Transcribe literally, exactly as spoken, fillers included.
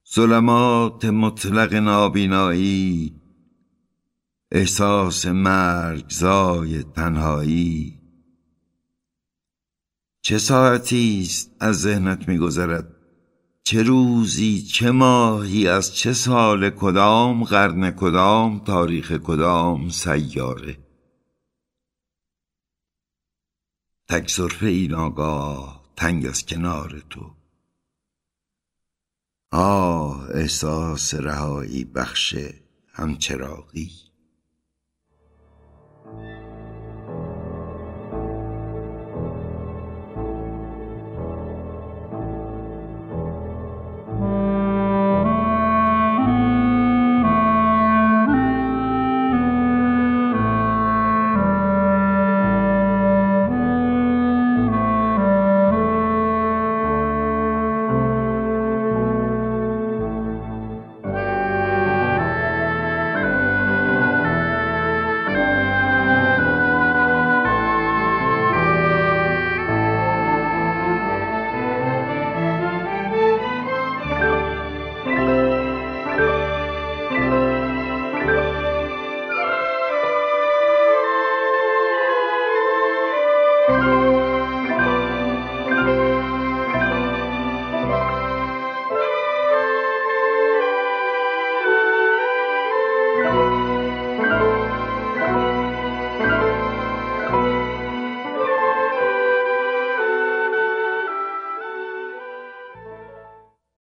ظلمات مطلق نابینایی، احساس مرگزای تنهایی. چه ساعتی است از ذهنت می‌گذرد، چه روزی، چه ماهی، از چه سال، کدام قرن، کدام تاریخ، کدام سیاره. تک سرفه ای ناگاه تنگ از کنار تو. آه احساس رهایی بخش همچراغی. thank you